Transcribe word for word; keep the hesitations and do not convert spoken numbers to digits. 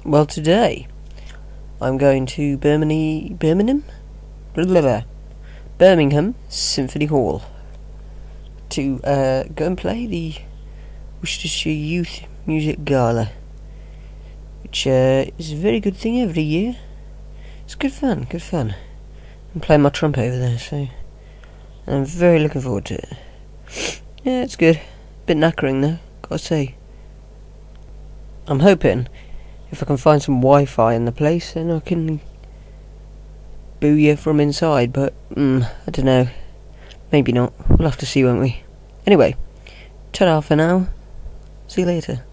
Well, today I'm going to Birmingham, Birmingham, blah, blah, blah. Birmingham Symphony Hall to uh, go and play the Worcestershire Youth Music Gala, which uh, is a very good thing every year. It's good fun, good fun. I'm playing my trumpet over there, so I'm very looking forward to it. Yeah, it's good. Bit knackering though, gotta say. I'm hoping if I can find some Wi-Fi in the place, then I can boo you from inside, but mm, I don't know. Maybe not. We'll have to see, won't we? Anyway, ta-ra for now. See you later.